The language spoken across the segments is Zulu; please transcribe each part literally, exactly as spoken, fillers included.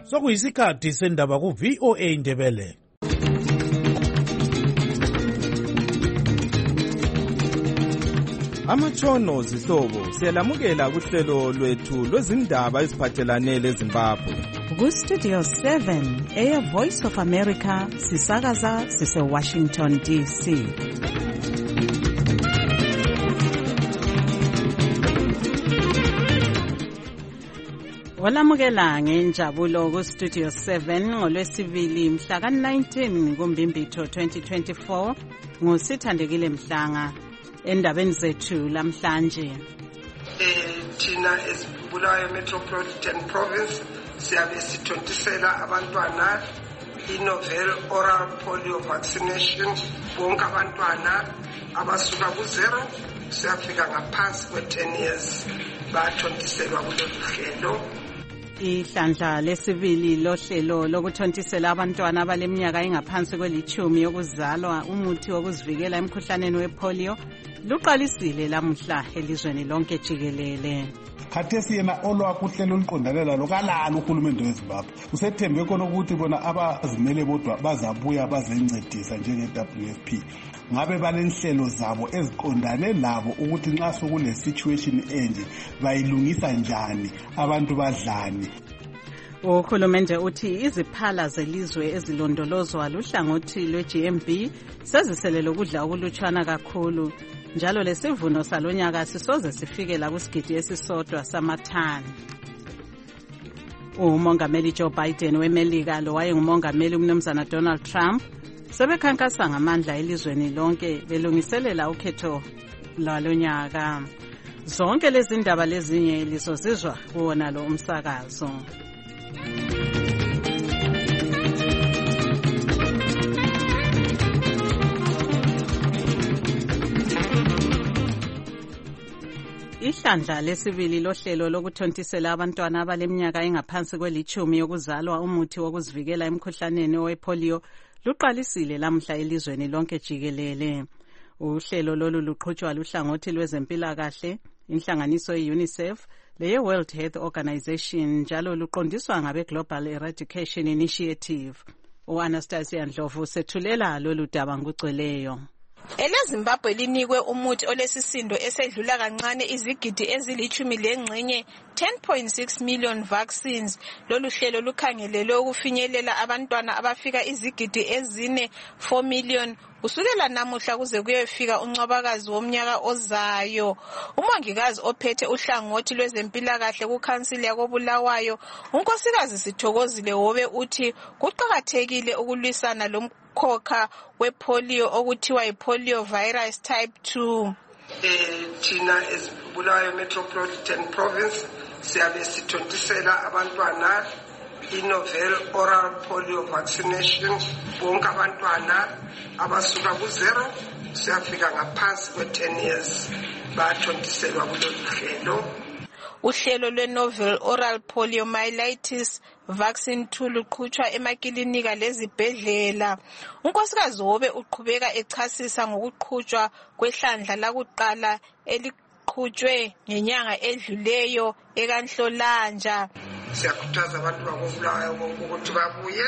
Sokuyisikhathi sendaba ku V O A Ndebele. Amatshono zihlobo siyalamukela kuhlelo lwethu lwezindaba eziphathelane leZimbabwe. Ku Studio seven, Air Voice of America, sisakaza sise Washington D C. Walamukela ngenjabulo ku Studio seven ngolwesibili mhla ka nineteen kuMbimbitho twenty twenty-four ngusithandekile Mhlanga. Endabeni zethu lamhlanje eh thina esibulawayo Metropolitan Province siyabe sithontisela abantwana i-novel oral polio vaccination bonke abantwana abasuka ku zero siyafika ngaphansi kwe ten years bathontiselwa kulolu hlelo. Ihlandla lesibili lohlelo lokuthontisela abantwana abaleminyaka engaphansi kwelithumi yokuzalwa umuthi wokuzivikela emkhuhlaneni wepolio luqalisile lamuhla elizweni lonke jikelele. Khathesi yena olwakho uhlelo oluqondalela lokalala uhulumende weZimbabwe usethembe khona ukuthi bona abazimele bodwa bazabuya bazencedisa njenge W F P ngabe balenhlelo zabo eziqondane labo ukuthi nxa sokule situation enje bayilungisa njani abantu badlani. Uhulumende uthi iziphala zelizwe ezilondolozwa luhlangothi lwe-G M B seziselele ukudla okulutshwana kakhulu njalo lesivuno salonyaka sisoze sifike la kusigidi esisodwa samathani. Umongameli Joe Biden weMelika lo wayengumongameli umnumzana Donald Trump sebekhankasa ngamandla elizweni lonke belungiselela ukhetho lwalonyaka. Zonke lezi ndaba lezinye lizozizwa kuwona lo umsakazo. Ihlandla lesibili lohlelo lokuthontisela abantwana abaleminyaka engaphansi kwelithumi yokuzalwa umuthi wokuzivikela emkhuhlaneni wepolio luqalisile lamhla elizweni lonke jikelele. Uhlelo lolu luqhutshwa luhlangothi lwezempilakahle, inhlanganiso ye-UNICEF leye-World Health Organization njalo luqondiswa ngabe-Global Eradication Initiative. U-Anastasia Ndlovu sethulela lolu daba ngugcweleyo. EleZimbabwe linikwe umuthi olesisindo esedlula kancane izigidi ezilithumi lengxenye ten point six million vaccines. Lolu hlelo lukhangelele ukufinyelela abantwana abafika izigidi ezine four million kusukela namuhla kuze kuyefika uncwabakazi womnyaka ozayo. Umongikazi ophethe uhlangothi lwezempilakahle kuKhansili yakoBulawayo unkosikazi Sithokozile Hobe uthi kuqakathekile ukulwisana lomkhokha wepolio okuthiwa yipolio virus type two. eh thina esibulawayo Metropolitan Province siyabe sithontisela abantwana i-novel oral polio vaccination bonke abantwana abasuka ku zero siyafika ngaphansi kwe ten years bathontiselwa kulolu hlelo. Uhlelo lwe-novel oral poliomyelitis vaccine two luqhutshwa emakilinika lezibhedlela. Unkosikazi Hobe uqhubeka echasisa ngokuqhutshwa kwehlandla lakuqala eliqhutshwe ngenyanga edluleyo ekanhlolanja. Siyakhuthaza abantu bakobulawayo ukuthi babuye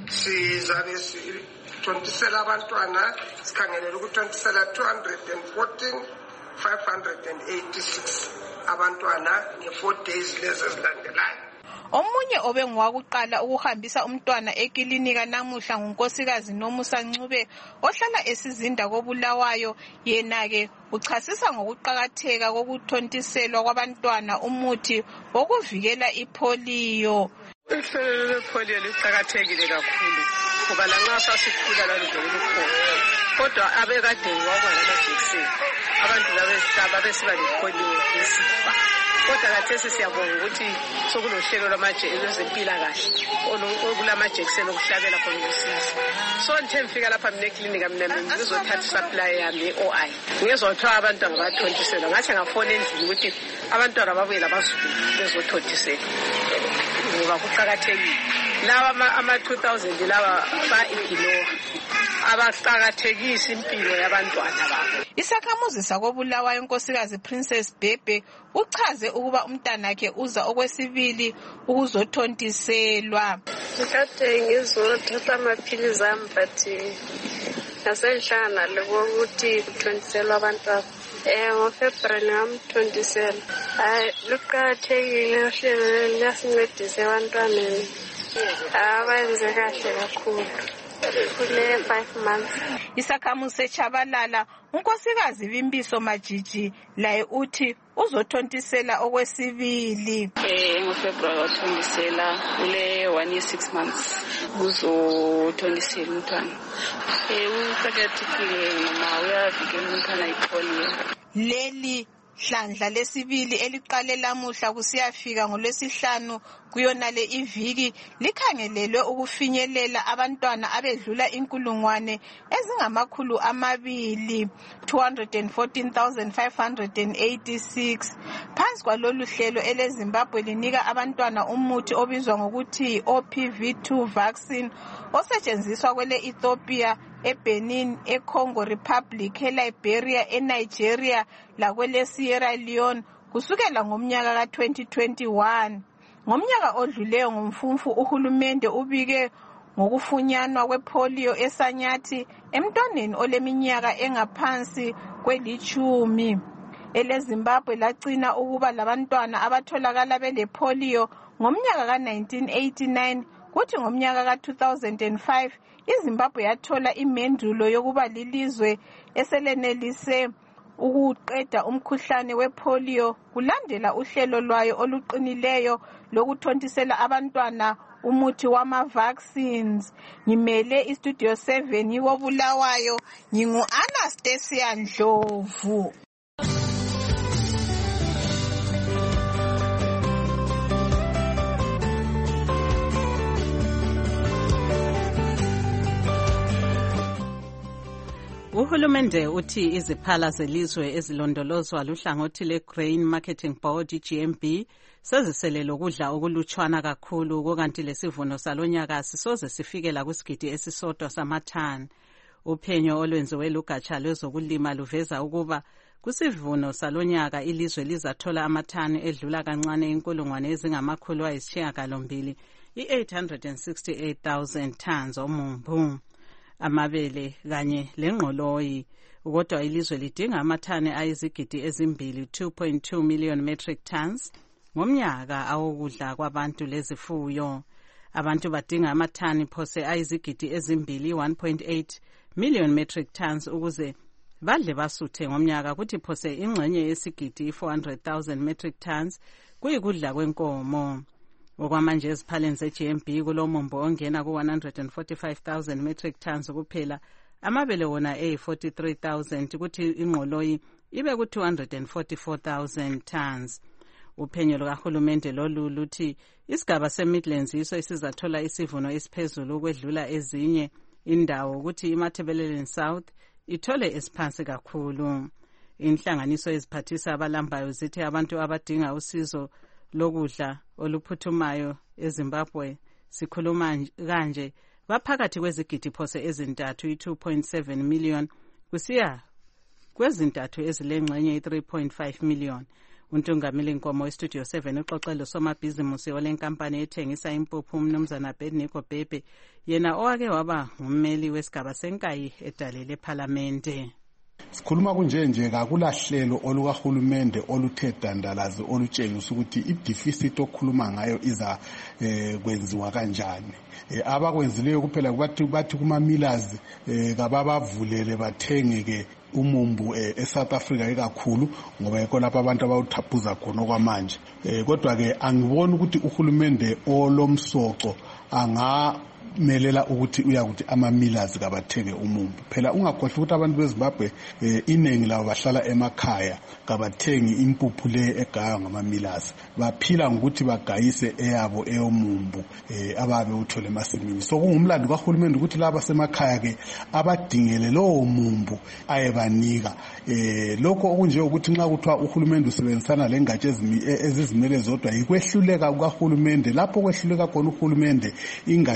sizabe sithontisela abantwana sikhangelele ukuthontisela two hundred fourteen five hundred eighty-six abantwana nge-four days lezi ezilandelayo. Omunye obengowakuqala ukuhambisa umntwana ekilinika namuhla ngunkosikazi Nomusa Ncube ohlala esizinda koBulawayo. Yena-ke uchasisa ngokuqakatheka kokuthontiselwa kwabantwana umuthi wokuvikela ipolio. Uhlelo lwepolio luqakathekile kakhulu ngoba lanxa sasikhula laludlulukhona kodwa abekade wabona amajekiseni abantu labehlaba besiba lepolio esifa. Kodwa kathesi siyabonga ukuthi sokulohlelo lwezempilakahle okulamajekiseni okuhlabela khona ngosizo. So nje ngifika lapha mina eklinika mina ngizothatha supply yami ye-O I. Ngizothola abantwana bathontiselwa ngathi ngafona endlini ukuthi abantwana babuye labazukulu bezothontiselwa. Ngoba kuqakathekile. Laba ama two thousand laba ba-ignore abaqakathekisa impilo yabantwana babo. Isakhamuzi sakobulawayo unkosikazi Princess Bhebhe uchaze ukuba umntanakhe uza okwesibili ukuzothontiselwa. Ngikade ngizothatha amaphilizi ami but ngasenhlangana lokuthi kuthontiselwa abantwana. Eh ngoFebruary ngamthontisela. Hayi luqakathekile uhlelo liyasincedisa abantwaneni. Abenze kahle kakhulu. Kule five months. Isakhamuzi seChabalala unkosikazi Bimbiso Majiji laye uthi uzothontisela okwesibili. Eh ngoFebruary wathontisela kule one year six months. Uzothontisela umntwana. Eh uqakathekile noma uyavikela umntwana ipolio. Leli hlandla lesibili eliqale lamuhla kusiyafika ngolwesihlanu kuyonale iviki likhangelelwe ukufinyelela abantwana abedlula inkulungwane ezingamakhulu amabili two hundred fourteen thousand five hundred eighty-six. Phansi kwalolu hlelo eleZimbabwe linika abantwana umuthi obizwa ngokuthi O P V two vaccine osetshenziswa kwele Ethiopia, eBenin, eCongo Republic, eLiberia, eNigeria lakwele Sierra Leone kusukela ngomnyaka ka twenty twenty-one. Ngomnyaka odluleyo ngomfumfu uhulumende ubike ngokufunyanwa kwepolio eSanyathi emntwaneni oleminyaka engaphansi kwelitshumi. EleZimbabwe lagcina ukuba labantwana abatholakala belepolio ngomnyaka ka nineteen eighty-nine kuthi ngomnyaka ka two thousand five iZimbabwe yathola imendulo yokuba lilizwe eselenelise ukuqeda umkhuhlane wepolio kulandela uhlelo lwayo oluqinileyo lokuthontisela abantwana umuthi wama vaccines. Ngimele istudio seven yikobulawayo ngingu Anastasia Ndlovu. Uhulumende uthi iziphala zelizwe ezilondolozwa luhlangothi le-Grain Marketing Board G M B sezisele lokudla okulutshwana kakhulu kokanti lesivuno salonyaka sisoze sifikela kusigidi esisodwa samathani. Uphenyo olwenziwe lugatsha lwezokulima luveza ukuba kusivuno salonyaka ilizwe lizathola amathani edlula kancane inkulungwane ezingamakhulu ayisishiyagalombili i-eight hundred sixty-eight thousand tons omumbu. Amabele kanye lengqoloyi kodwa ilizwe lidinga amathani ayizigidi ezimbili two point two million metric tons ngomnyaka awokudla kwabantu lezifuyo. Abantu badinga amathani phose ayizigidi ezimbili one point eight million metric tons ukuze badle basuthe ngomnyaka kuthi phose ingxenye yesigidi four hundred thousand metric tons kuyikudla kwenkomo. Okwamanje eziphaleni ze-G M B kulomumbu ongena ku one hundred forty-five thousand metric tons kuphela, amabele wona eyi-forty-three thousand kuthi ingqoloyi ibe ku two hundred forty-four thousand tons. Uphenyo lukahulumende lolu luthi isigaba se-Midlands yiso esizathola isivuno esiphezulu ukwedlula ezinye indawo ukuthi iMatabeleland South ithole esiphansi kakhulu. Inhlanganiso eziphathisa abalambayo zithi abantu abadinga usizo lokudla oluphuthumayo eZimbabwe sikhuluma kanje baphakathi kwezigidi phose ezintathu i-two point seven million kusiya kwezintathu ezilengxenye i-three point five million. Untungameli Nkomo weStudio seven uxoxelo somabhizimusi olenkampani ethengisa impuphu umnumzana Bedniko Bhebhe yena owake waba ngummeli wesigaba senkayi edalele eParlamente. Sikhuluma kunje nje kakulahlelo olukahulumende oluthe dandalazi olutshengisa ukuthi i-deficit okhuluma ngayo iza eh, kwenziwa kanjani. Eh, abakwenzileyo kuphela bathi bathi kuma millers eh, kababavulele bathengeke umumbu eh, eSouth Africa ikakhulu ngoba yikho lapha abantu abawuthaphuza khona kwamanje. Eh, kodwa ke angiboni ukuthi uhulumende olomsoco anga melela ukuthi uyakuthi ama millers kabathenge umumbu. Phela ungakhohlwa ukuthi abantu beZimbabwe eh, inengi labo bahlala emakhaya kabathengi impuphu le egaywa ngama millers. Baphila ngokuthi bagayise eyabo eyomumbu eh, ababe uthole emasimini. So kungumlando kahulumende ukuthi laba semakhaya ke abadingele lowo mumbu ayebanika. Eh, lokho okunje ukuthi nxa kuthiwa uhulumende usebenzisana lengatsha ezizimele zodwa yikwehluleka kukaHulumende. Lapho kwehluleka khona uHulumende ingatsha ezi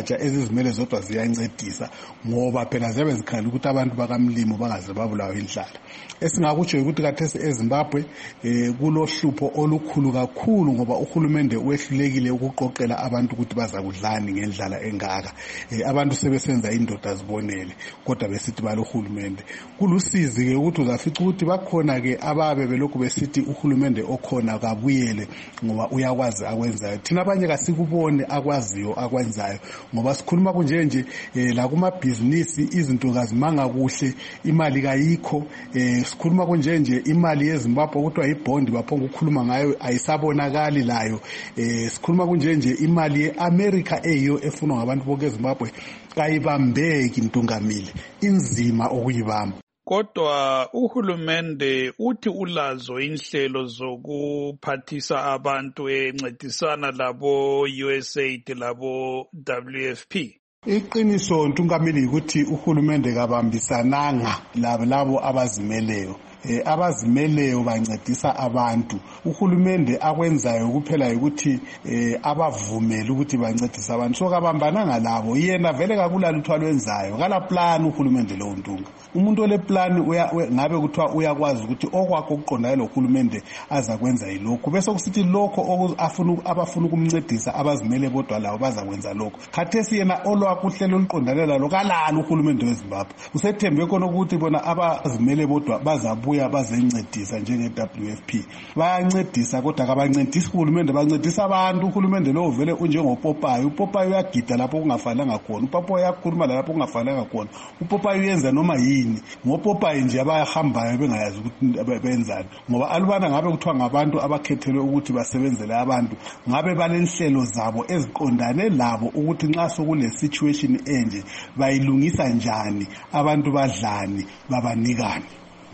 izimele zodwa ziyancedisa ngoba phela ziyabe zikhangela ukuthi abantu bakamlimo bangaze babulawa indlala. Esingakutsho ukuthi khathesi eZimbabwe eh, kulohlupho olukhulu kakhulu ngoba uhulumende wehlulekile ukuqoqela abantu ukuthi bazakudlani ngendlala engaka. Eh, abantu sebesenza indoda zibonele kodwa besithi balohulumende. Kulusizi ke ukuthi uzafica ukuthi bakhona ke ababe belokhu besithi uhulumende okhona kabuyele ngoba uyakwazi akwenzayo. Thina abanye kasikubone akwaziyo akwenzayo ngoba sikhuluma kunje nje eh, la kuma business izinto kazimanga kuhle, imali kayikho. Eh, sikhuluma kunje nje imali yeZimbabwe kuthiwa ibond baphonga ukukhuluma ngayo ayisabonakali layo. Eh, sikhuluma kunje nje imali yeAmerica eyo efunwa ngabantu bonke eZimbabwe kayibambeki Ntungamile, inzima okuyibamba. Kodwa uhulumende uthi ulazo inhlelo zokuphathisa abantu encedisana labo U S A I D labo W F P. Iqiniso Ntungamile ukuthi uhulumende kabambisananga labo labo abazimeleyo. Eh, abazimeleyo bancedisa abantu. Uhulumende akwenzayo kuphela ukuthi eh, abavumele ukuthi bancedisa abantu. So kabambananga labo, yena vele kakulala uthwalo wenzayo. Kala plan uhulumende lo Ntunga. Umuntu ole plan uya ngabe kuthiwa uyakwazi ukuthi okwakho ukuqondayo lo hulumende aza kwenza yilokho. Bese kusithi lokho afuna abafuna ukumncedisa abazimele bodwa lawo bazakwenza lokho. Khathesi yena olwakho uhlelo oluqondalela lo kalala uhulumende weZimbabwe. Usethembe khona ukuthi bona abazimele bodwa bazabu uya bazencedisa njenge W F P. Bayancedisa kodwa kabancedisi uhulumende, bancedisa abantu. Uhulumende lo vele unjengoPopayi. uPopayi uyagida lapho kungafanelanga khona. uPopayi uyakhuluma lapho kungafanelanga khona. uPopayi uyenza noma yini. NgoPopayi nje abahambayo bengayazi ukuthi benzani. Ngoba alubana ngabe kuthiwa ngabantu abakhethelwe ukuthi basebenzele abantu, ngabe balenhlelo zabo eziqondane labo ukuthi nxa sokune situation enje bayilungisa njani, abantu badlani, babanikani.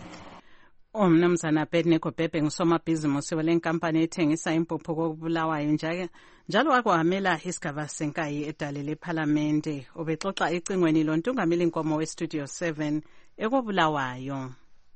Umnumzana Bednego Bhebhe ngusomabhizimusi welenkampani ethengisa impuphu koBulawayo njalo njalo wakwamela isigaba senkayi edale leParlamente. Ubexoxa icingweni loNtungameli Nkomo weStudio seven ekoBulawayo.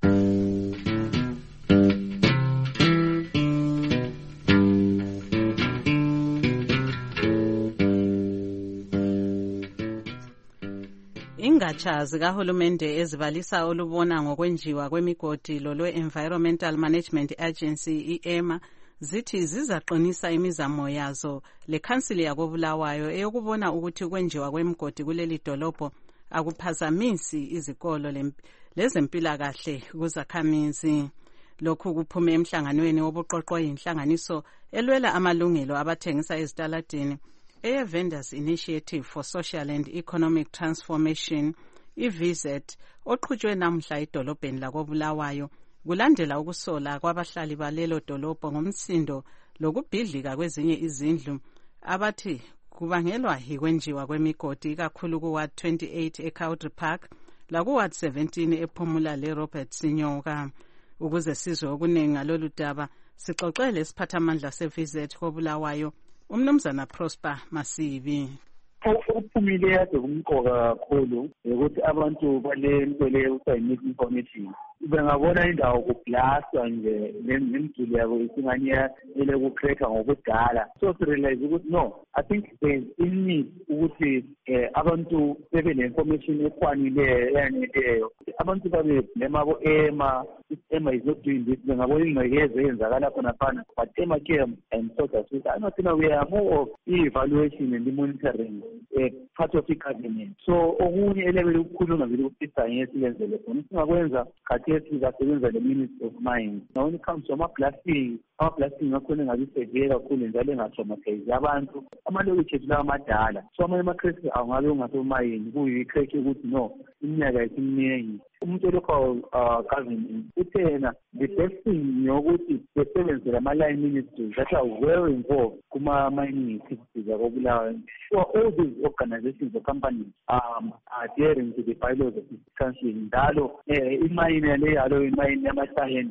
Ingatsha zikahulumende ezibalisa olubona ngokwenjiwa kwemigodi lolwe-Environmental Management Agency i-EMA zithi zizaqinisa imizamo yazo lekhansili yakoBulawayo eyokubona ukuthi ukwenjiwa kwemigodi kuleli dolobho akuphazamisi izikolo lezempilakahle kuzakhamizi. Lokhu kuphume emhlanganweni wobuqoqo yinhlanganiso elwela amalungelo abathengisa ezitaladini eye-Vendors Initiative for Social and Economic Transformation, i-V Z, oqhutshwe namhla edolobheni lakoBulawayo kulandela ukusola kwabahlali balelo dolobho ngomsindo lokubhidlika kwezinye izindlu abathi kubangelwa yikwenjiwa kwemigodi kakhulu kuWard twenty-eight eCowdry Park lakuWard seventeen ePhumula leRobert Sinyoka. Ukuze sizwe okuningi ngalolu daba sixoxele isiphathamandla se-V Z koBulawayo umnumzana Prosper Masibi. Ukuphumile yade kumqoka kakhulu ukuthi abantu bale nto leyo information bengabona indawo kublastwa nje nemiduli yabo isinganya ele kucreate ngokudala. So to realize ukuthi no, I think there's in need ukuthi abantu bebe ne-information ekwanileyo eyaneleyo. Abantu babe nemabo EMA, EMA is not doing this. Bengabona ingcekeza eyenzakala khona phana, but EMA came and told us that I know we are more of evaluation and monitoring uh, part of the cabinet. So okunye elevel ukukhuluma vile ukufisa ngesilenzele khona singakwenza khathesi sizasebenza le Ministry of Mines. Now when it comes to ama-blasting, ama-blasting akhona engabi severe kakhulu njalo engatraumatize abantu amalokitshi ethu lawa amadala. So amanye ama-cracks angabe ungasemayini kuyi-crack ukuthi no iminyaka isiminingi. Umuntu olokho cousin uthena the best thing yokuthi besebenzele ama-line ministries that are well involved kuma-mining activities akoBulawayo. Sure, all these organizations or companies um, are adhering to the bylaws of this country. Njalo imine le yalo imine yamasaheni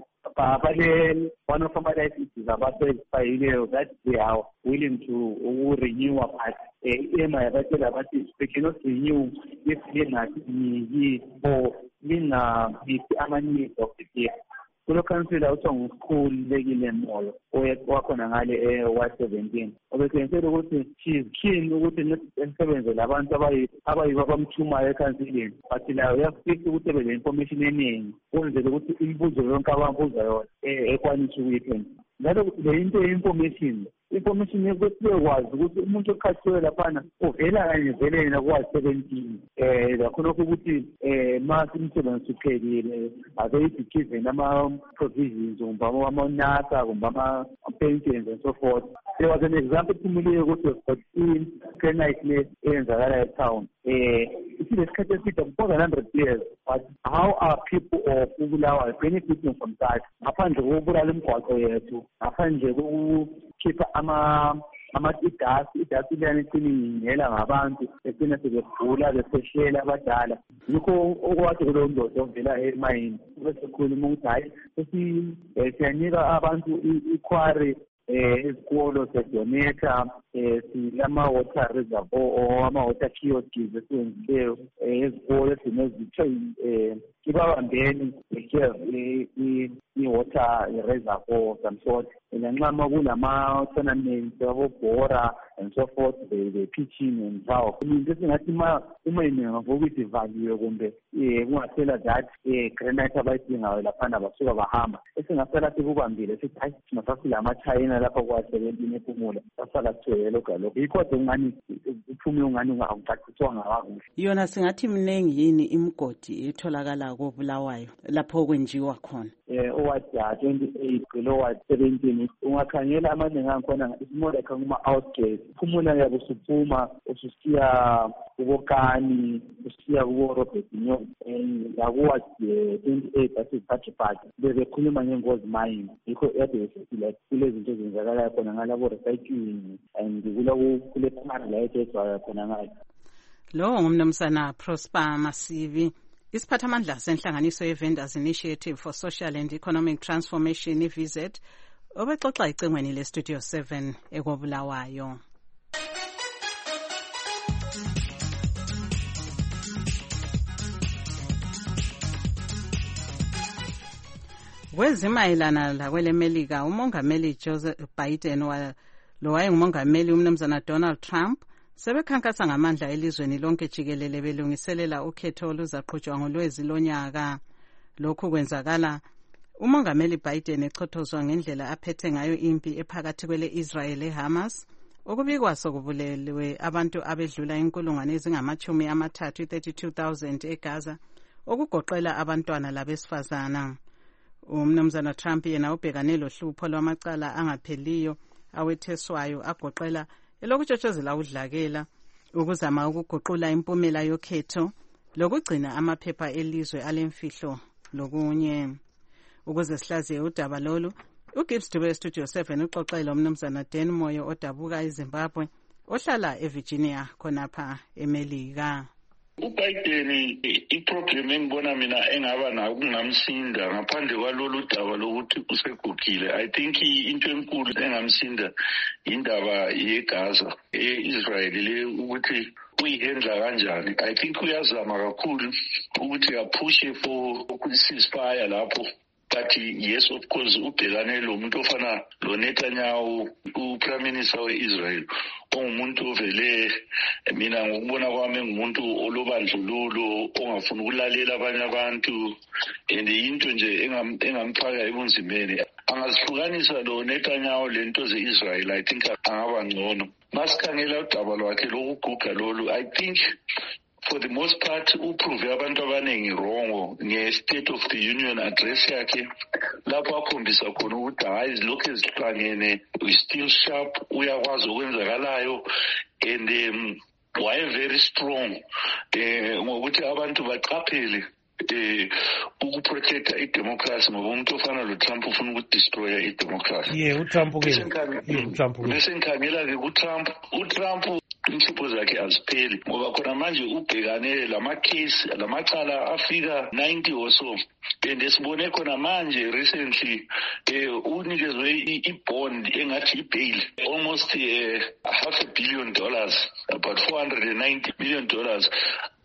bale one of our licenses abaseyileyo that they are willing to renew a part. EMA yabatshela bathi they cannot renew if lingathi or lingabithi ama-needs of the year. kulo councillor uthiwa nguSkhululekile Moyo wakhona ngale e-Ward seventeen obethengisela ukuthi she is keen ukuthi nisebenze labantu abayibo abamthumayo ekhansileni but layo uyafisa ukuthi ebe le-information eningi kwenzele ukuthi imibuzo yonke abambuza yona ekwanise ukuyiphendula. Njalo le into ye-information information yokuthi bekwazi ukuthi umuntu okhathiwe laphana uvela kanye vele yena kuwa seventeen eh lakhonokho ukuthi eh mase umsebenzi uphelile abeyithi given ama-provisions kumbe ama-nasa kumbe ama-pensions and so forth. There was an example phumuliyo ukuthi was-fourteen granite le eyenzakala etown eh isikhathi eside more than one hundred years, but how are people of Ubulawayo benefiting from that ngaphandle kokubulala imigwaqo yethu, ngaphandle kokukhipha ama ama-idasi idasi liyana icininyela ngabantu egcina sebegula besehlela abadala. Yikho okwakhe kulowo ndoda ovela emayini besekhuluma ukuthi hayi siyanika abantu ikhwari ezikolo sedonetha silama-water reservoir ama-water kiosks esiwenzileyo ezikolo esinezithe ibabambeni i-water reservoir some sort. Nanxama kulama-tournaments abobhora and so forth, the pitching and how into esingathi uma inengava ukuthi ivaliwe kumbe kungasela that granite abayidingayo laphana basuka bahamba, esingasala sikubambile sithi hayi singasasile ama-China lapha kwa-seventeen ephumula sasala sithwele lokho lokho yikho ungani uphume ungani ungacachiswanga kakuhle. Yona singathi mningi yini imigodi etholakala koBulawayo lapho kwenjiwa khona? Eh oward twenty-eight lo seventeen ungakhangela amaningi angikhona more like kuma-outskirts. Phumula yabo suphuma ususiya kubokani usiya kubo-Robert Nyong'o ngakuwa twenty-eight asiziphathe phathe bebekhuluma ngengozi mayini. Yikho yade besile kule zinto ezenzakalayo khona ngalabo recycling and kule phara la ethezwayo khona ngayo. Lo ngumnumzana Prosper Masivi, isiphathamandla senhlanganiso ye-Vendors Initiative for Social and Economic Transformation, i-V Z, obexoxa icengweni le-Studio seven ekobulawayo. Kwezimayelana lakwele Melika, umongameli Joseph Biden lo wayengumongameli umnumzana Donald Trump sebekhankasa ngamandla elizweni lonke jikelele belungiselela ukhetho oluzaqhutshwa ngoLwezi lonyaka. Lokhu kwenzakala umongameli Biden echothozwa ngendlela aphethe ngayo impi ephakathi kwele-Israel eHamas, okubikwa sokubulelwe abantu abedlula inkulungwane ezingamachumi amathathu thirty-two thousand eGaza, okugoqela abantwana labesifazana. Umnumzana Trump yena ubhekane lohlupho lwamacala angapheliyo awetheswayo agoqela elokutshotshozela udlakela, ukuzama ukuguqula impumela yokhetho, lokugcina amaphepha elizwe alemfihlo lokunye. Ukuze sihlaziye udaba lolu, uGibbs Dube Studio seven uxoxela umnumzana Dan Moyo odabuka eZimbabwe ohlala eVirginia khonapha eMelika. uBiden iproblem engibona mina engaba nayo kungamsinda ngaphandle kwalolu daba lokuthi usegugile. I think into enkulu engamsinda indaba yeGaza e-Israel le ukuthi uyihendla kanjani. I think uyazama kakhulu ukuthi aphushe for ceasefire lapho. But yes, of course, ubhekane lo muntu ofana lo Netanyahu, uPrime Minister we-Israel, ongumuntu ovele mina ngokubona kwami ngumuntu olobandlululo, ongafuna ukulalela abanye abantu, and into nje engamphaka ebunzimeni. Angazihlukanisa lo Netanyahu lento ze-Israel, I think angaba ngcono. Masikhangela udaba lwakhe lokuguga lolu, I think for the most part uprove abantu abaningi wrong nge-State of the Union address yakhe lapho akhombisa khona ukuthi hayi izilokhu ezihlangene, we still sharp, uyakwazi okwenzakalayo, and um, waye very strong eh ngokuthi abantu baqaphele eh ukuprotecta i-democracy ngoba umuntu ofana lo Trump ufuna ukudestroya i-democracy. Yeah, uTrump ke. Yeah, uTrump. Bese ngikhangela ke uTrump, uTrump inhlupho zakhe azipheli ngoba khona manje ubhekane lama-case lamacala afika ninety or so, and esibone khona manje recently um unikezwe i-bond engathi i-bail almost uh, half a billion dollars, about four hundred ninety million dollars.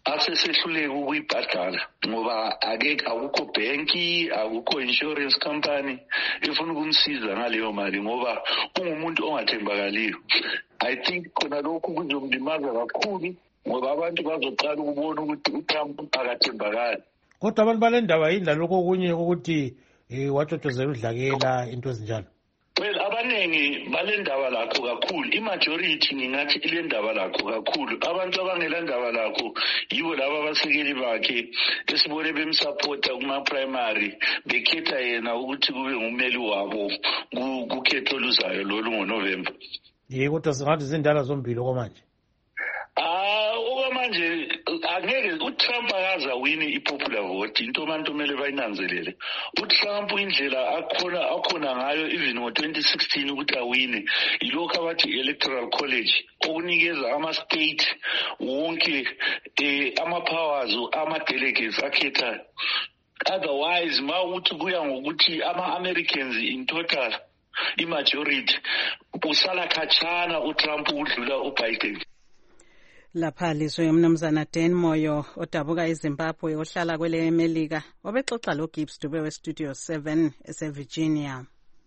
asesehluleka ukuyibhadala ngoba ake akukho banki, akukho insurance company efuna ukumsiza ngaleyo mali ngoba ungumuntu ongathembakaliyo. I think khona lokhu kuzomlimaza kakhulu ngoba abantu bazoqala ukubona ukuthi uTrump akathembakali. Kodwa abantu balendaba yindla lokho okunye ukuthi eh wathothozela udlakela into ezinjalo. Well, abanengi balendaba lakho kakhulu. I-majority ngingathi ilendaba lakho kakhulu. Abantu abangelendaba lakho yibo laba abasekeli bakhe esibone bemsupporta kuma-primary bekhetha yena ukuthi kube ngumeli wabo kukhetho oluzayo lolu ngoNovember. Ye kodwa singathi zindala zombili okwamanje. Ah, okwamanje angeke uTrump akaza wini i-popular vote. Into abantu kumele bayinanzelele. uTrump indlela akhona akhona ngayo even ngo-twenty sixteen ukuthi awine yilokho abathi electoral college okunikeza ama-state wonke eh, ama-powers ama-delegates akhethayo. Otherwise ma ukuthi kuya ngokuthi ama-Americans in total i-majority usala khatshana uTrump udlula uBiden. Lapha lizwe umnumzana Dan Moyo odabuka eZimbabwe ohlala kwele Melika obexoxa lo Gibbs Dube we Studio seven eseVirginia.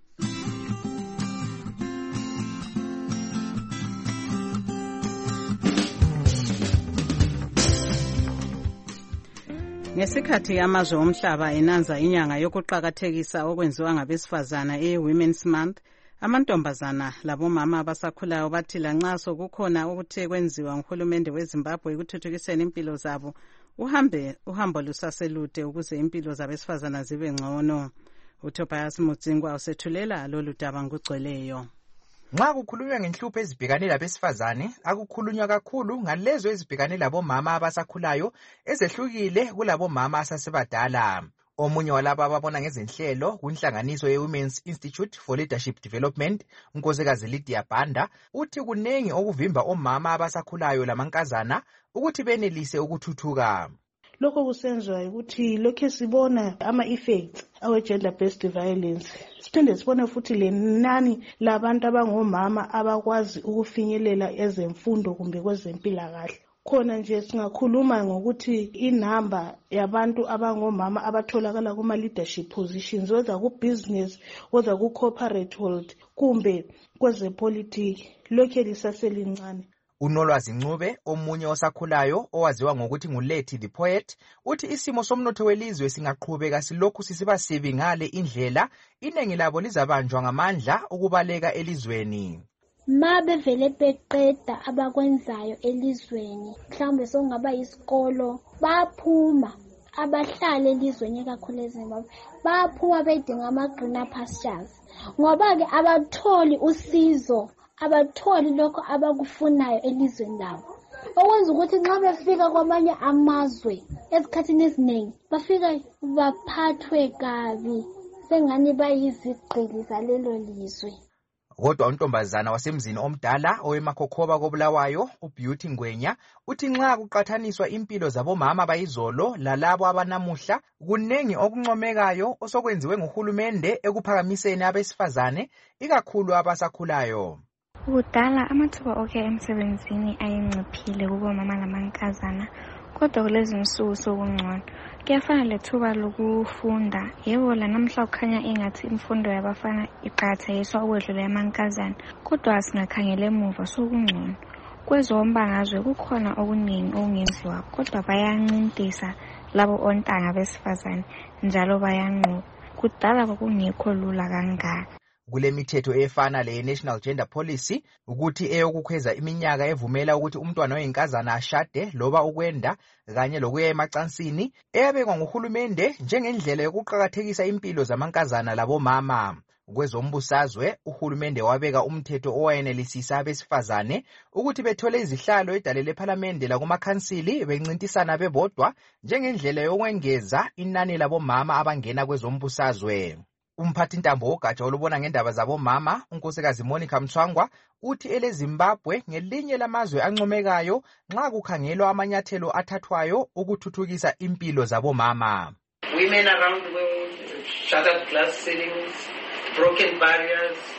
Ngesikhathi amazwe omhlaba enanza inyanga yokuqhakathekisa okwenziwa ngabesifazana e-Women's Month, amantombazana labomama abasakhulayo bathi lanxa sokukhona okuthe kwenziwa nguhulumende weZimbabwe ekuthuthukiseni impilo zabo, uhambe uhambo lusaselude ukuze impilo zabesifazana zibe ngcono. uTobias Mudzingwa usethulela lolu daba ngugcweleyo. Nxa kukhulunywa ngenhlupho ezibhekane labesifazane, akukhulunywa kakhulu ngalezo ezibhekane labomama abasakhulayo ezehlukile kulabomama asasebadala. Omunye walabo ababona ngezenhlelo kunhlanganiso ye-Women's Institute for Leadership Development, unkosikazi Lydia Banda, uthi kunengi okuvimba omama abasakhulayo lamankazana ukuthi benelise ukuthuthuka. Lokho kusenziwa ukuthi lokho sibona ama-effects awe-gender based violence. Siphinde sibone futhi lenani labantu abangomama abakwazi ukufinyelela ezemfundo kumbe kwezempilakahle. Khona nje singakhuluma ngokuthi inamba yabantu abangomama abatholakala kuma leadership positions, whether ku business, whether ku corporate world kumbe kwezepolitiki, lokho lisaselincane. uNolwazi Ncube, omunye osakhulayo owaziwa ngokuthi nguLethi the Poet, uthi isimo somnotho welizwe singaqhubeka silokhu sisiba sibi ngale indlela inengi labo lizabanjwa ngamandla ukubaleka elizweni. Ma bevele beqeda abakwenzayo elizweni, mhlawumbe sokungaba isikolo, baphuma abahlale elizweni kakhulu eZimbabwe, baphuma bedinga ama-greener pastures ngoba ke abatholi usizo, abatholi lokho abakufunayo elizweni labo, okwenza ukuthi nxa befika kwamanye amazwe esikhathini esiningi bafika baphathwe kabi sengani bayizigqili zalelo lizwe. Kodwa untombazana wasemzini omdala oweMakhokhoba koBulawayo, uBeauty Ngwenya, uthi nxa kuqathaniswa impilo zabomama bayizolo lalabo abanamuhla, kunengi okuncomekayo osokwenziwe nguhulumende ekuphakamiseni abesifazane ikakhulu abasakhulayo. Kudala amathuba okhe emsebenzini ayenciphile kubomama lamankazana, kodwa kulezi nsuku sokungcono. Kuyafana lethuba lokufunda. Yebo lanamhla kukhanya engathi imfundo yabafana iqakathekiswa ukwedlula yamankazana, kodwa asingakhangela emuva sokungcono. Kwezombangazwe kukhona okuningi okungenziwa, kodwa bayancintisa labo ontanga besifazane njalo bayanqoba. Kudala kwakungekho lula kangaka. Kulemithetho efana le National Gender Policy ukuthi eyokukhweza iminyaka evumela ukuthi umntwana oyinkazana ashade loba ukwenda kanye lokuya emacansini eyabekwa nguhulumende njengendlela yokuqhakathekisa impilo zamankazana labomama. Kwezombusazwe, uhulumende wabeka umthetho owayenelisisa abesifazane ukuthi bethole izihlalo edale lePhalamende lakumakhansili bencintisana bebodwa njengendlela yokwengeza inani labomama abangena kwezombusazwe. Umphathintambo wogatsha olubona ngendaba zabomama, unkosikazi Monica Mthwangwa, uthi ele Zimbabwe ngelinye lamazwe ancomekayo nxa kukhangelwa amanyathelo athathwayo ukuthuthukisa impilo zabomama. Women around the world, shattered glass ceilings, broken barriers,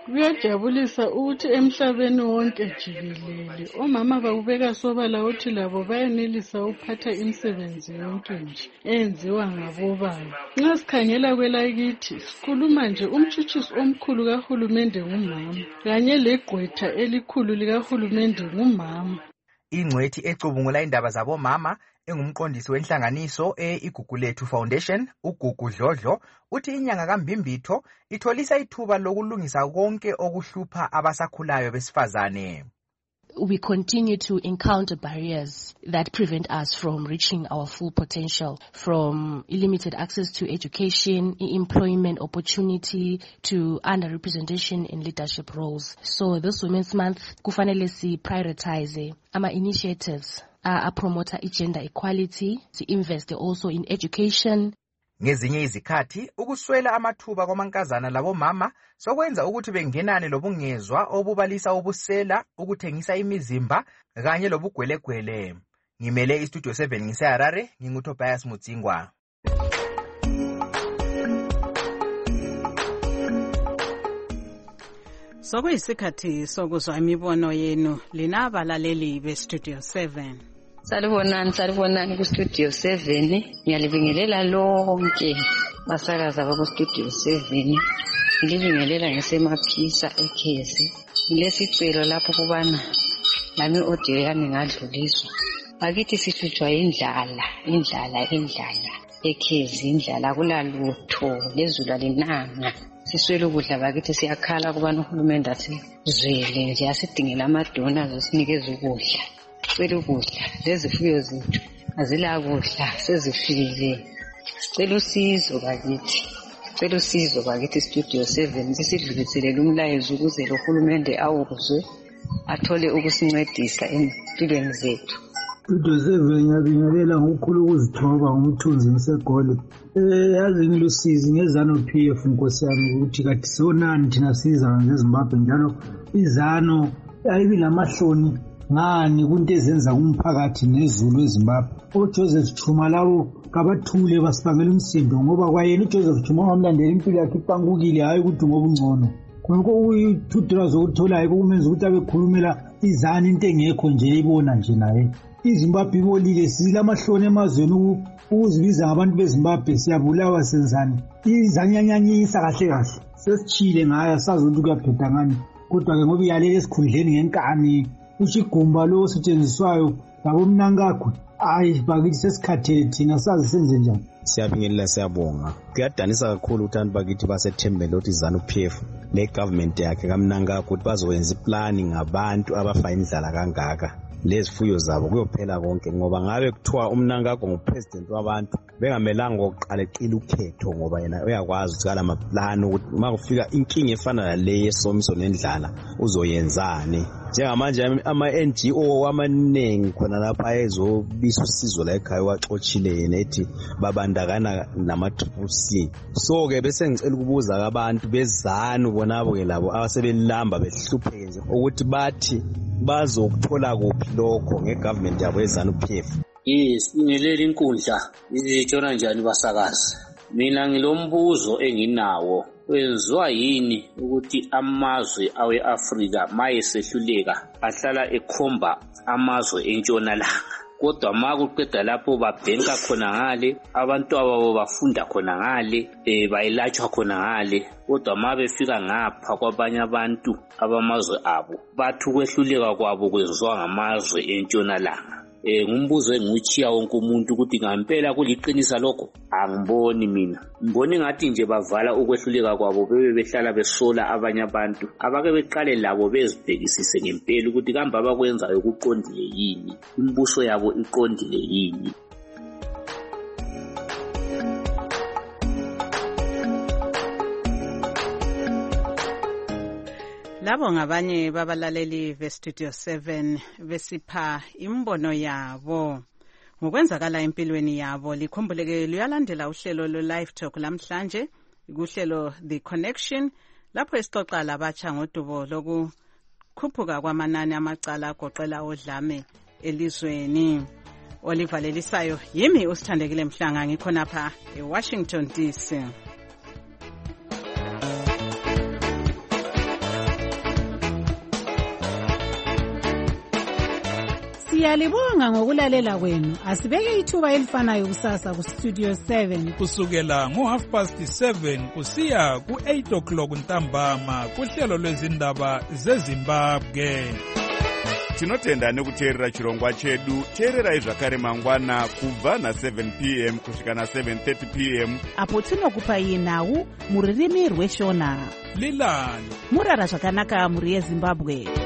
Kuyajabulisa ukuthi emhlabeni wonke jikelele omama bakubeka sobala ukuthi labo bayenelisa ukuphatha imisebenzi yonke nje eyenziwa ngabobaba. Nxa sikhangela kwelakithi sikhuluma nje umtshutshisi omkhulu kahulumende ngumama kanye legqwetha elikhulu likahulumende ngumama. Ingcwethi ecubungula indaba zabomama engumqondisi wenhlanganiso e-Igugulethu Foundation, uGugu Dlodlo, uthi inyanga kaMbimbitho itholisa ithuba lokulungisa konke okuhlupha abasakhulayo besifazane. We continue to encounter barriers that prevent us from reaching our full potential, from limited access to education, employment opportunity, to underrepresentation in leadership roles. So this Women's Month, kufanele si prioritize ama initiatives uh, promote gender equality, to invest also in education. Ngezinye izikhathi ukuswela amathuba kwamankazana labomama sokwenza ukuthi bengenane lobungezwa obubalisa ubusela, ukuthengisa imizimba kanye lobugwelegwele. Ngimele iStudio seven ngiseHarare, nginguTobias Mutsingwa. Sokuyisikhathi sokuzwa imibono yenu lina abalaleli beStudio seven. Salibonani, salibonani kuStudio seven. Ngiyalibingelela lonke basakaza bakuStudio seven. Ngilibingelela ngesemaphisa ekhezi. Ngilesicelo lapho kubana lami audio yami ngadluliswa. Bakithi sihlutshwa indlala, indlala, indlala ekhezi, indlala kulalutho, lezulu alinanga. Siswele ukudla bakithi siyakhala kubana uhulumende asizwele nje asidingela amadona zosinikeza ukudla. Sicela ukudla, lezifuyo zethu azila kudla sezifikile. Sicela usizo bakithi, sicela usizo bakithi Studio seven sisidlulisele umlayezo ukuze lo hulumende awuzwe athole ukusincedisa empilweni zethu. Studio seven ngiyabingelela ngokukhulu ukuzithoba ngomthunzi ngisegole. Eh yazi ngilusizi ngezano P F Nkosi yami ukuthi kathi sonani thina siza ngeZimbabwe njalo izano ayibi namahloni ngani kunto ezenza kumphakathi nezulu eZimbabwe. uJoseph Chuma lawo kabathule basibangela umsindo ngoba kwayena uJoseph Chuma wamlandela impilo yakhe ipangukile hayi ukuthi ngobungcono. Konke uyithudela zokutholayo kumenza ukuthi abekhulumela izani into engekho nje ibona nje naye. iZimbabwe ibolile silamahloni emazweni ukuzibiza ngabantu beZimbabwe siyabulawa senzani. Izanyanyanyisa kahle kahle. Sesichile ngayo sazi ukuthi kuyaphetha ngani. Kodwa ke ngoba iyalele esikhundleni ngenkani ushigumba lo osetshenziswayo labomnankagwe ayi bakithi sesikhathele thina sazi senze njani. Siyabingelela siyabonga. Kuyadanisa kakhulu ukuthi abantu bakithi basethembele ukuthi ZANU P F le government yakhe kamnankagwe ukuthi bazokwenza iplanning ngabantu abafa indlala kangaka. Lezifuyo zabo kuyophela konke ngoba ngabe kuthiwa umnankagwe ngupresident wabantu bengamelanga ukuqala eqila ukhetho ngoba yena uyakwazi ukugala amaplan ukuthi makufika inkinga efana nale yesomiso nendlala uzoyenzani. Njengamanje ama-N G O amaningi khona lapha ezobisa usizo la ekhaya waxochile yena ethi babandakana nama-Triple C. So-ke bese ngicela ukubuza abantu bezanu bonabo-ke labo abasebelamba behlupheke nje ukuthi bathi bazokuthola kuphi lokho ngegovernment yabo yeZANU P F. Yes, ingelela inkundla itshona njani basakazi. Mina ngilombuzo enginawo. Kwenziwa yini ukuthi amazwe awe-Afrika mayesehluleka ahlala ekhomba amazwe entshonalanga? Kodwa ma kuqeda lapho babhenka khona ngale, abantu ababo bafunda khona ngale, eh bayelatshwa khona ngale. Kodwa ma befika ngapha kwabanye abantu abamazwe abo, bathi ukwehluleka kwabo kwenziwa ngamazwe entshonalanga. Eh ngumbuzo engiuchiya wonke umuntu ukuthi ngempela kuliqinisa lokho. Angiboni mina. Ngibona ngathi nje bavala ukwehluleka kwabo bebe behlala besola abanye abantu. Abake beqale labo bezibhekisise ngempela ukuthi kambe abakwenzayo kuqondile yini? Imbuso yabo iqondile yini? Labo ngabanye babalaleli beStudio seven besipha imbono yabo ngokwenzakala empilweni yabo. Likhumbuleke luyalandela uhlelo lo live talk lamhlanje, uhlelo The Connection, lapho esixoxa labatsha ngodubo lokukhuphuka kwamanani amacala agoqela odlame elizweni. Olivalelisayo yimi uSithandekile Mhlanga, ngikhona pha eWashington D C. Siyalibonga ngokulalela kwenu. Asibeke ithuba elifanayo kusasa ku Studio seven kusukela ngo half past seven kusiya ku eight o'clock ntambama kuhlelo lwezindaba zeZimbabwe. Tinotenda nekuteerera chirongwa chedu. Teererai zvakare mangwana kubva na seven p m kusvika na seven thirty p m apo tinokupai nhau muririmi rweshona. Lilani murara zvakanaka muri yeZimbabwe.